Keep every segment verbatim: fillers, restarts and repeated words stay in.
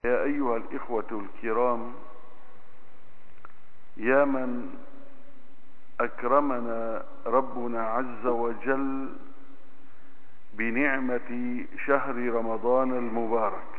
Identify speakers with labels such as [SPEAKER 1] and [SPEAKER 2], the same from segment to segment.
[SPEAKER 1] يا أيها الإخوة الكرام، يا من أكرمنا ربنا عز وجل بنعمة شهر رمضان المبارك.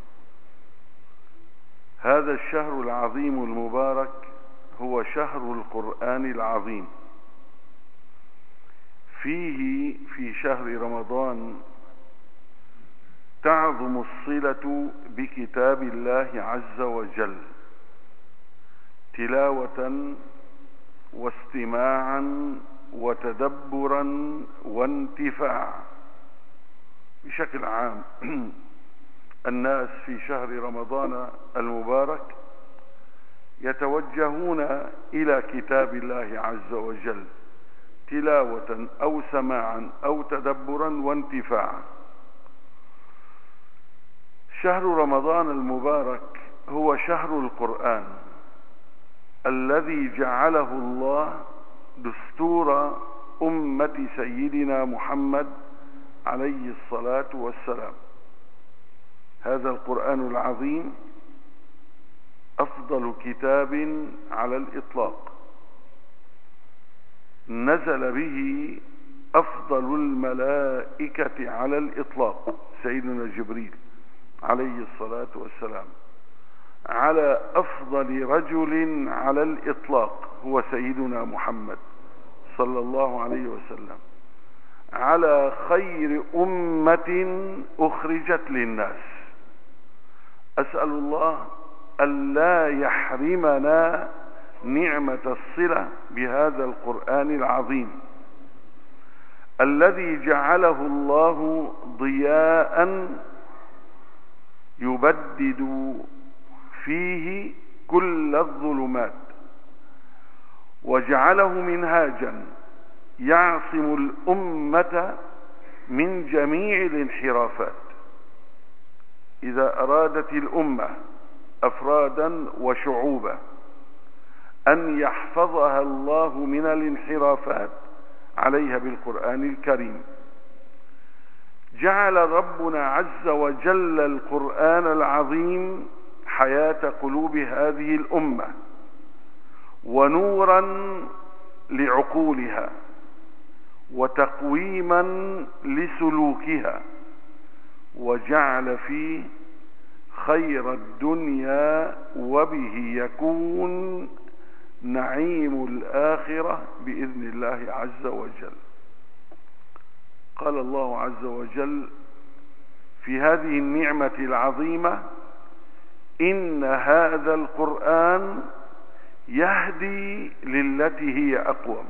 [SPEAKER 1] هذا الشهر العظيم المبارك هو شهر القرآن العظيم. فيه في شهر رمضان تعظم الصلة بكتاب الله عز وجل تلاوة واستماعا وتدبرا وانتفاعا. بشكل عام الناس في شهر رمضان المبارك يتوجهون إلى كتاب الله عز وجل تلاوة أو سماعا أو تدبرا وانتفاعا. شهر رمضان المبارك هو شهر القرآن الذي جعله الله دستور أمة سيدنا محمد عليه الصلاة والسلام. هذا القرآن العظيم أفضل كتاب على الإطلاق، نزل به أفضل الملائكة على الإطلاق سيدنا جبريل عليه الصلاة والسلام، على أفضل رجل على الإطلاق هو سيدنا محمد صلى الله عليه وسلم، على خير أمة أخرجت للناس. أسأل الله ألا يحرمنا نعمة الصلة بهذا القرآن العظيم الذي جعله الله ضياء يبدد فيه كل الظلمات، وجعله منهاجا يعصم الأمة من جميع الانحرافات. إذا أرادت الأمة أفرادا وشعوبا أن يحفظها الله من الانحرافات عليها بالقرآن الكريم. جعل ربنا عز وجل القرآن العظيم حياة قلوب هذه الأمة ونورا لعقولها وتقويما لسلوكها، وجعل فيه خير الدنيا وبه يكون نعيم الآخرة بإذن الله عز وجل. قال الله عز وجل في هذه النعمة العظيمة: إن هذا القرآن يهدي للتي هي أقوم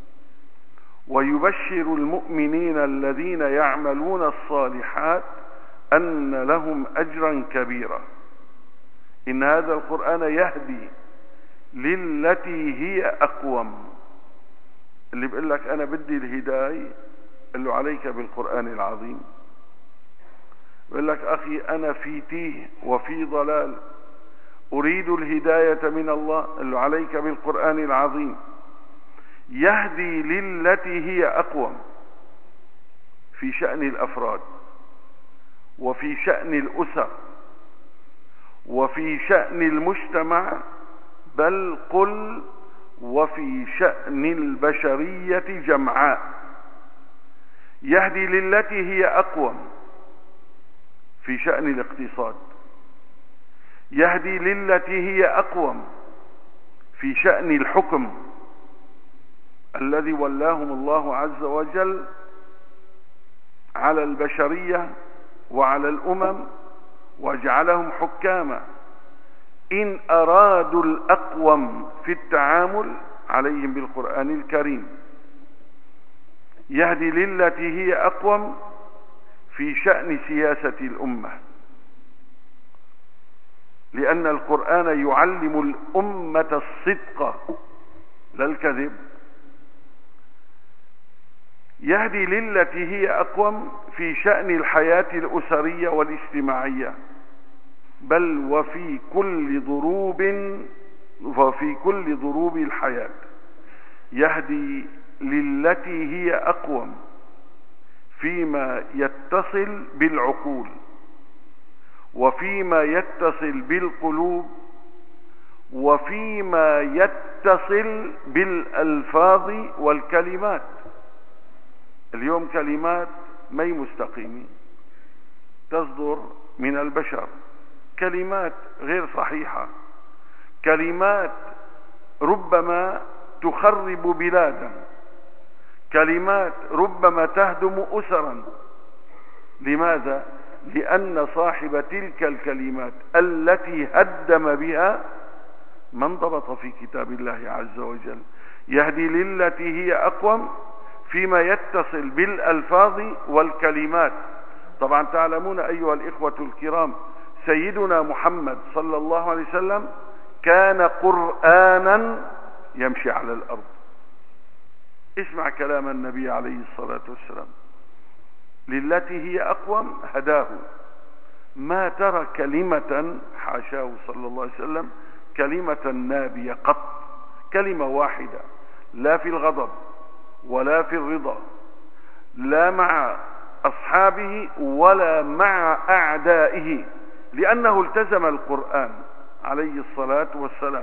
[SPEAKER 1] ويبشر المؤمنين الذين يعملون الصالحات أن لهم أجرا كبيرا. إن هذا القرآن يهدي للتي هي أقوم. اللي بيقول لك أنا بدي الهداية قل له عليك بالقرآن العظيم. بيقول لك أخي أنا في تيه وفي ضلال أريد الهداية من الله قل له عليك بالقرآن العظيم. يهدي للتي هي أقوم في شأن الأفراد وفي شأن الأسر وفي شأن المجتمع، بل قل وفي شأن البشرية جمعاء. يهدي للتي هي أقوم في شأن الاقتصاد، يهدي للتي هي أقوم في شأن الحكم الذي ولاهم الله عز وجل على البشرية وعلى الأمم وجعلهم حكاما. إن أرادوا الأقوم في التعامل عليهم بالقرآن الكريم. يهدي للتي هي أقوم في شأن سياسة الأمة، لأن القرآن يعلم الأمة الصدق لا الكذب. يهدي للتي هي أقوم في شأن الحياة الأسرية والاجتماعية، بل وفي كل ضروب وفي كل ضروب الحياة. يهدي للتي هي أقوم فيما يتصل بالعقول وفيما يتصل بالقلوب، وفيما يتصل بالألفاظ والكلمات. اليوم كلمات ما هي مستقيمة تصدر من البشر، كلمات غير صحيحة، كلمات ربما تخرب بلادا، كلمات ربما تهدم أسرا. لماذا؟ لأن صاحب تلك الكلمات التي هدم بها ما انضبط في كتاب الله عز وجل. يهدي للتي هي أقوم فيما يتصل بالألفاظ والكلمات. طبعا تعلمون أيها الإخوة الكرام، سيدنا محمد صلى الله عليه وسلم كان قرآنا يمشي على الأرض. اسمع كلام النبي عليه الصلاة والسلام: للتي هي أقوم هداه. ما ترى كلمة حاشاه صلى الله عليه وسلم كلمة نابية قط، كلمة واحدة، لا في الغضب ولا في الرضا، لا مع أصحابه ولا مع أعدائه، لأنه التزم القرآن عليه الصلاة والسلام.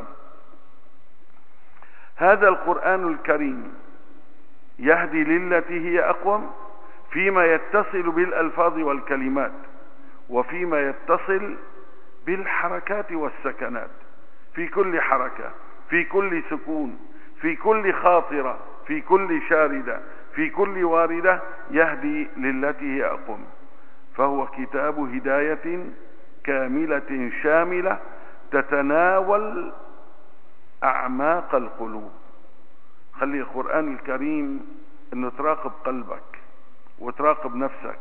[SPEAKER 1] هذا القرآن الكريم يهدي للتي هي أقوم فيما يتصل بالألفاظ والكلمات، وفيما يتصل بالحركات والسكنات، في كل حركة، في كل سكون، في كل خاطرة، في كل شاردة، في كل واردة، يهدي للتي هي أقوم. فهو كتاب هداية كاملة شاملة تتناول أعماق القلوب. خلي القرآن الكريم أنه تراقب قلبك وتراقب نفسك،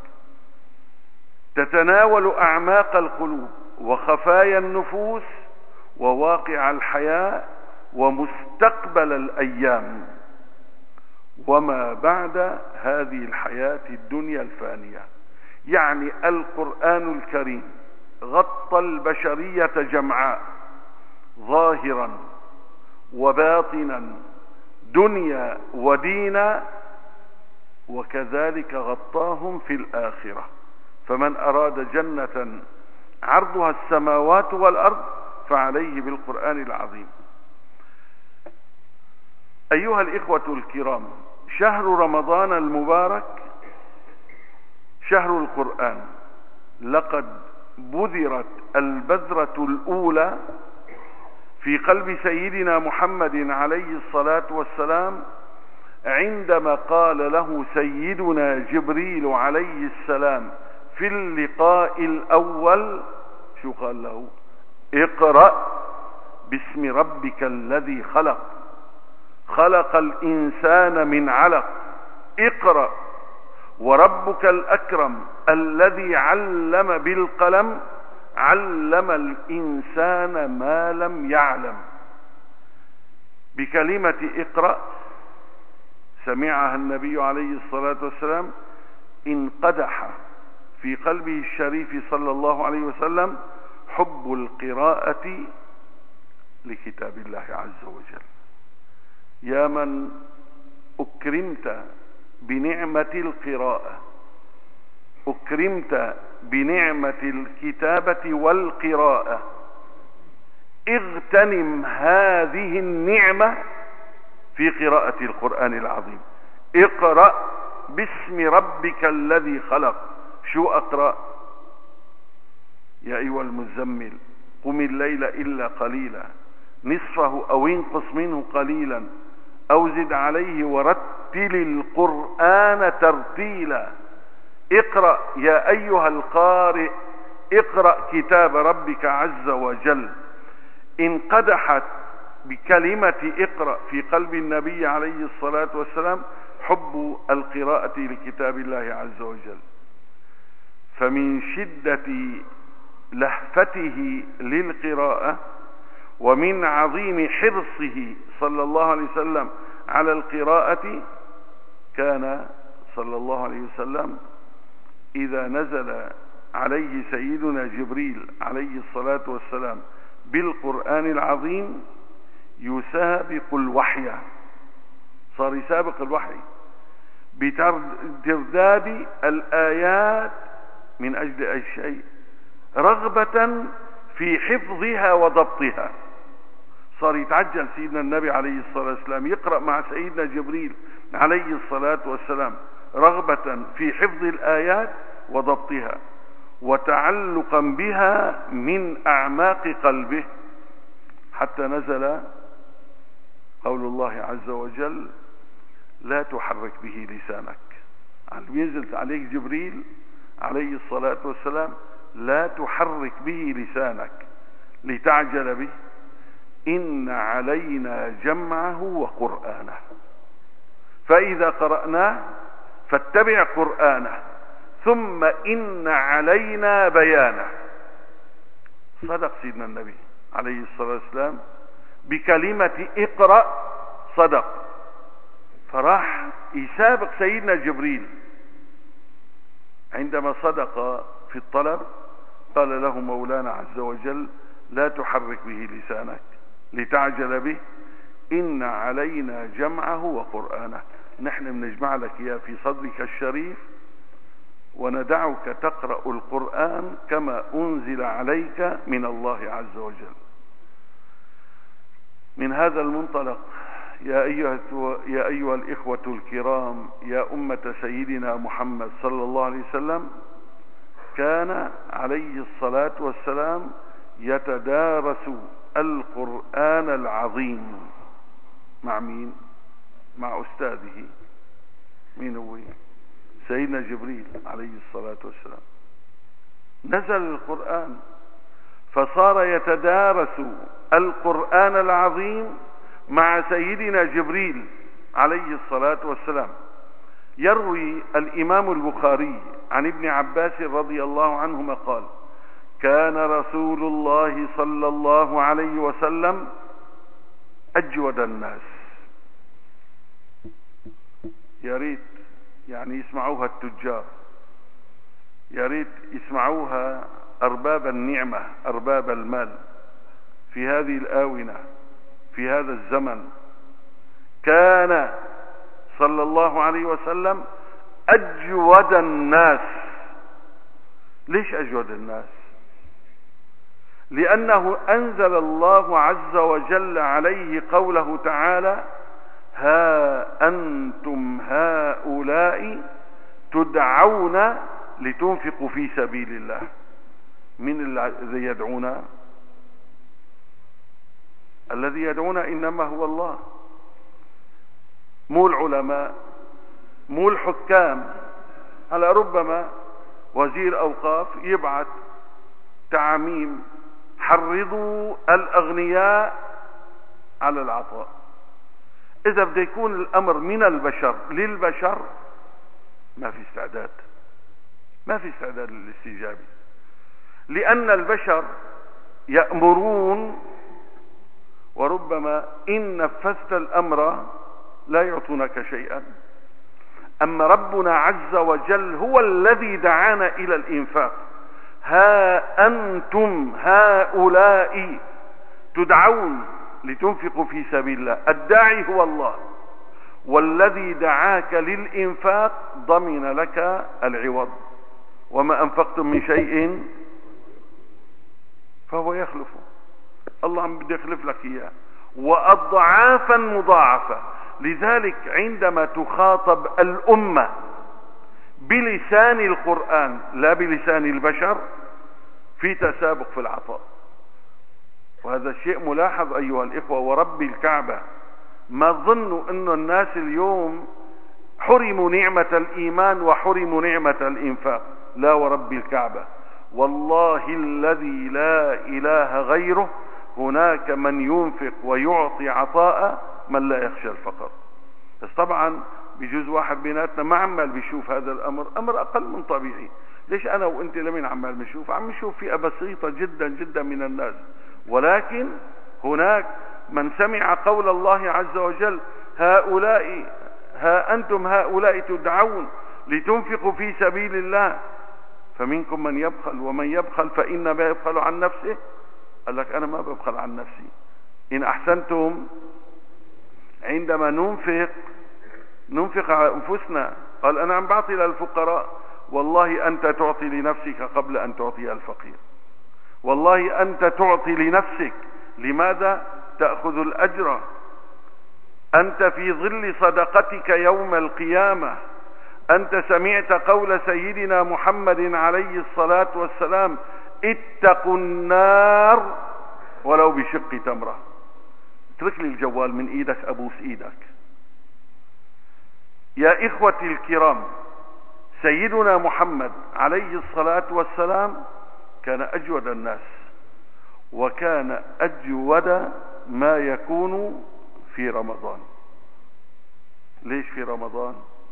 [SPEAKER 1] تتناول أعماق القلوب وخفايا النفوس وواقع الحياة ومستقبل الأيام وما بعد هذه الحياة الدنيا الفانية. يعني القرآن الكريم غطى البشرية جمعاء، ظاهرا وباطنا، دنيا ودينا، وكذلك غطاهم في الآخرة. فمن أراد جنة عرضها السماوات والأرض فعليه بالقرآن العظيم. أيها الإخوة الكرام، شهر رمضان المبارك شهر القرآن. لقد بذرت البذرة الأولى في قلب سيدنا محمد عليه الصلاة والسلام عندما قال له سيدنا جبريل عليه السلام في اللقاء الأول، شو قال له؟ اقرأ باسم ربك الذي خلق، خلق الإنسان من علق، اقرأ وربك الأكرم الذي علم بالقلم، علم الإنسان ما لم يعلم. بكلمة اقرأ سمعها النبي عليه الصلاة والسلام انقدح في قلبه الشريف صلى الله عليه وسلم حب القراءة لكتاب الله عز وجل. يا من أكرمت بنعمة القراءة، أكرمت بنعمة الكتابة والقراءة، اغتنم هذه النعمة في قراءة القرآن العظيم. اقرأ باسم ربك الذي خلق. شو أقرأ؟ يا أيها المزمل قم الليل إلا قليلا نصفه أو انقص منه قليلا أو زد عليه ورتل القرآن ترتيلا. اقرأ يا أيها القارئ، اقرأ كتاب ربك عز وجل. انقدحت بكلمة اقرأ في قلب النبي عليه الصلاة والسلام حب القراءة لكتاب الله عز وجل. فمن شدة لهفته للقراءة ومن عظيم حرصه صلى الله عليه وسلم على القراءة، كان صلى الله عليه وسلم إذا نزل عليه سيدنا جبريل عليه الصلاة والسلام بالقرآن العظيم يسابق الوحي، صار يسابق الوحي بترداد الآيات. من أجل أي شيء؟ رغبة في حفظها وضبطها. صار يتعجل سيدنا النبي عليه الصلاة والسلام يقرأ مع سيدنا جبريل عليه الصلاة والسلام، رغبة في حفظ الآيات وضبطها وتعلقا بها من أعماق قلبه، حتى نزل قول الله عز وجل: لا تحرك به لسانك. ينزل عليك جبريل عليه الصلاة والسلام: لا تحرك به لسانك لتعجل به، إن علينا جمعه وقرآنه، فإذا قرأناه فاتبع قرآنه، ثم إن علينا بيانه. صدق سيدنا النبي عليه الصلاة والسلام بكلمة اقرأ، صدق. فراح يسابق سيدنا جبريل عندما صدق في الطلب. قال له مولانا عز وجل: لا تحرك به لسانك لتعجل به، إن علينا جمعه وقرآنه. نحن بنجمع لك إياه في صدرك الشريف، وندعك تقرأ القرآن كما أنزل عليك من الله عز وجل. من هذا المنطلق يا أيها, يا أيها الإخوة الكرام، يا أمة سيدنا محمد صلى الله عليه وسلم، كان عليه الصلاة والسلام يتدارس القرآن العظيم مع مين؟ مع أستاذه. مين هو؟ سيدنا جبريل عليه الصلاة والسلام. نزل القرآن فصار يتدارس القرآن العظيم مع سيدنا جبريل عليه الصلاة والسلام. يروي الإمام البخاري عن ابن عباس رضي الله عنهما قال: كان رسول الله صلى الله عليه وسلم أجود الناس. يا ريت يعني يسمعوها التجار، يا ريت يسمعوها أرباب النعمة، أرباب المال في هذه الآونة، في هذا الزمن. كان صلى الله عليه وسلم أجود الناس. ليش أجود الناس؟ لأنه أنزل الله عز وجل عليه قوله تعالى: ها أنتم هؤلاء تدعون لتنفقوا في سبيل الله. من الذي يدعونا؟ الذي يدعونا إنما هو الله، مو العلماء، مو الحكام. على ربما وزير أوقاف يبعث تعميم: حرضوا الأغنياء على العطاء. إذا بده يكون الأمر من البشر للبشر ما في استعداد، ما في استعداد للاستجابة، لأن البشر يأمرون، وربما إن نفذت الأمر لا يعطونك شيئا. أما ربنا عز وجل هو الذي دعانا إلى الإنفاق. ها أنتم هؤلاء تدعون لتنفقوا في سبيل الله. الداعي هو الله، والذي دعاك للإنفاق ضمن لك العوض. وما أنفقتم من شيء فهو يخلفه. الله عم بده يخلف لك إياه وأضعافا مضاعفة. لذلك عندما تخاطب الأمة بلسان القرآن لا بلسان البشر في تسابق في العطاء. وهذا الشيء ملاحظ أيها الإخوة، ورب الكعبة ما ظنوا أن الناس اليوم حرموا نعمة الإيمان وحرموا نعمة الإنفاق. لا، ورب الكعبة والله الذي لا إله غيره، هناك من ينفق ويعطي عطاء من لا يخشى الفقر. بس طبعا بجوز واحد بيناتنا ما عمال بيشوف هذا الأمر، أمر أقل من طبيعي. ليش أنا وأنت لمن عمال بنشوف؟ عم نشوف فئة بسيطة جدا جدا من الناس، ولكن هناك من سمع قول الله عز وجل: هؤلاء ها أنتم هؤلاء تدعون لتنفقوا في سبيل الله فمنكم من يبخل ومن يبخل فإنما يبخل عن نفسه. قال لك أنا ما ببخل عن نفسي. إن أحسنتم عندما ننفق ننفق على أنفسنا. قال أنا عم بعطي للفقراء. والله أنت تعطي لنفسك قبل أن تعطي الفقير. والله أنت تعطي لنفسك، لماذا تأخذ الأجر؟ أنت في ظل صدقتك يوم القيامة. أنت سمعت قول سيدنا محمد عليه الصلاة والسلام: اتقوا النار ولو بشق تمرة. اترك لي الجوال من ايدك، ابوس ايدك. يا اخوتي الكرام، سيدنا محمد عليه الصلاة والسلام كان اجود الناس، وكان اجود ما يكون في رمضان. ليش في رمضان؟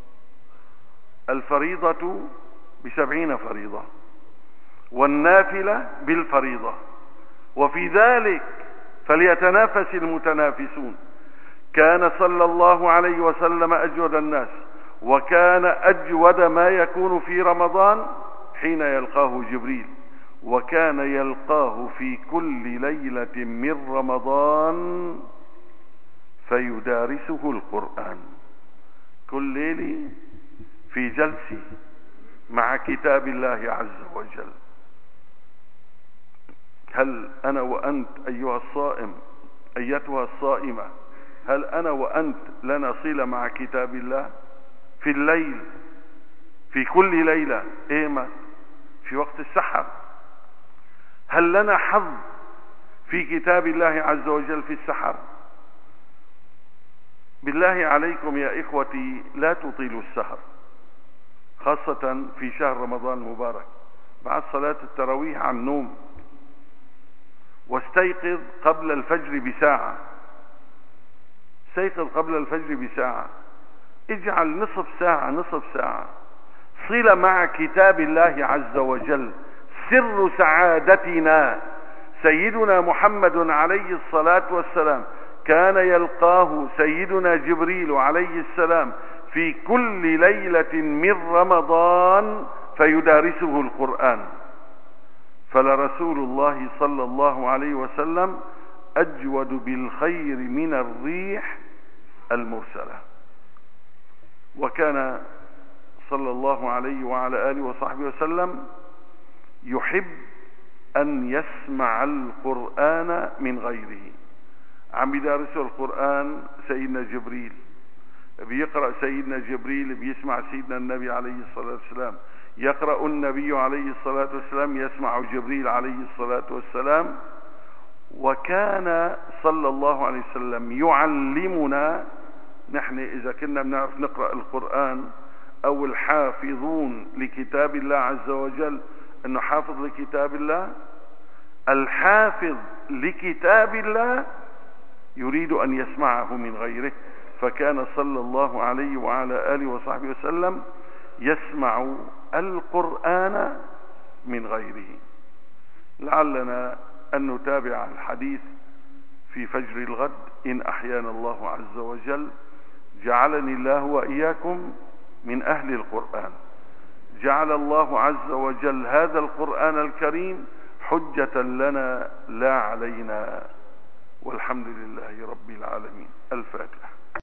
[SPEAKER 1] الفريضة بسبعين فريضة، والنافلة بالفريضة، وفي ذلك فليتنافس المتنافسون. كان صلى الله عليه وسلم أجود الناس، وكان أجود ما يكون في رمضان حين يلقاه جبريل، وكان يلقاه في كل ليلة من رمضان فيدارسه القرآن. كل ليلة في جلسة مع كتاب الله عز وجل. هل أنا وأنت أيها الصائم، أيتها الصائمة، هل أنا وأنت لنا صلة مع كتاب الله في الليل، في كل ليلة؟ إيمت في وقت السحر. هل لنا حظ في كتاب الله عز وجل في السحر؟ بالله عليكم يا إخوتي لا تطيلوا السهر، خاصة في شهر رمضان المبارك. بعد صلاة التراويح عن النوم، واستيقظ قبل الفجر بساعة. استيقظ قبل الفجر بساعة، اجعل نصف ساعة نصف ساعة صلة مع كتاب الله عز وجل. سر سعادتنا سيدنا محمد عليه الصلاة والسلام كان يلقاه سيدنا جبريل عليه السلام في كل ليلة من رمضان فيدارسه القرآن. فلرسول الله صلى الله عليه وسلم أجود بالخير من الريح المرسلة. وكان صلى الله عليه وعلى آله وصحبه وسلم يحب أن يسمع القرآن من غيره. عم يدارسه القرآن سيدنا جبريل، بيقرأ سيدنا جبريل، بيسمع سيدنا النبي عليه الصلاة والسلام، يقرأ النبي عليه الصلاة والسلام، يسمع جبريل عليه الصلاة والسلام. وكان صلى الله عليه وسلم يعلمنا نحن إذا كنا بنعرف نقرأ القرآن أو الحافظون لكتاب الله عز وجل، أنه حافظ لكتاب الله. الحافظ لكتاب الله يريد أن يسمعه من غيره، فكان صلى الله عليه وعلى آله وصحبه وسلم يسمع القرآن من غيره. لعلنا أن نتابع الحديث في فجر الغد إن أحيانا الله عز وجل. جعلني الله وإياكم من أهل القرآن. جعل الله عز وجل هذا القرآن الكريم حجة لنا لا علينا، والحمد لله رب العالمين. الفاتحة.